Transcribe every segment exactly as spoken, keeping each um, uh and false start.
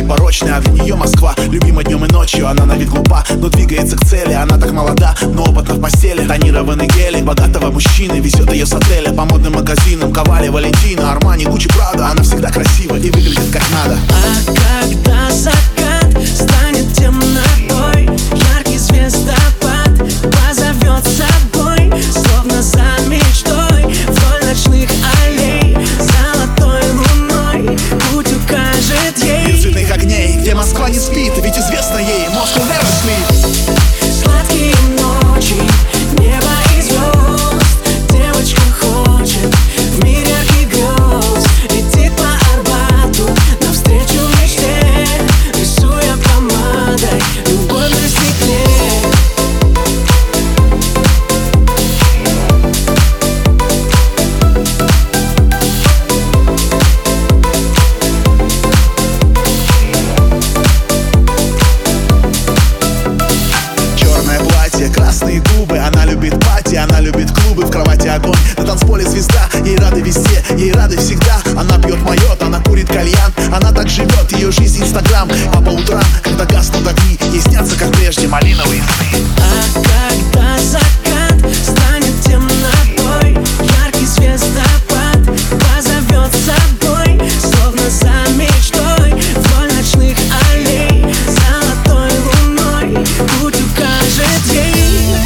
непорочной, а для нее Москва любима днем и ночью. Она на вид глупа, но двигается к цели. Она так молода, но опытна в постели. Тонированный гелик богатого мужчины везет ее с отеля по модным магазинам. Ковали, Валентина, Армани, Гуччи, Прада. Она всегда красива и выглядит как надо. А когда закат станет темнотой, яркий звездопад позовет с собой, словно за мечтой, вдоль ночных аллей, золотой луной путь укажет ей. Мир цветных огней, где Москва не спит, ведь известно ей Moscow never sleep. Сладкие ночи, небо и звезд, девочка хочет в мир ярких грез. Летит по Арбату навстречу мечте, рисуя помадой любовь на стекле. Красные губы, она любит пати, она любит клубы, в кровати огонь, на танцполе звезда. Ей рады везде, ей рады всегда. Она пьет майот, она курит кальян. Она так живет, ее жизнь инстаграм. А по утрам, когда гаснут огни, ей снятся, как прежде, малиновые сны. А когда закат станет темнотой, яркий звездопад позовет с собой, словно за мечтой, вдоль ночных аллей, золотой луной путь укажет ей.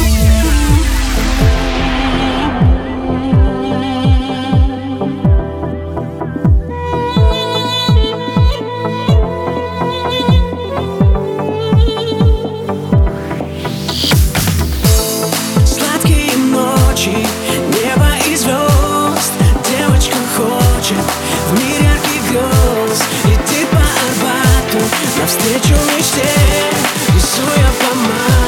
Сладкие ночи, небо и звезд, девочка хочет в мир ярких грез. Летит по Арбату навстречу мечте, рисуя помадой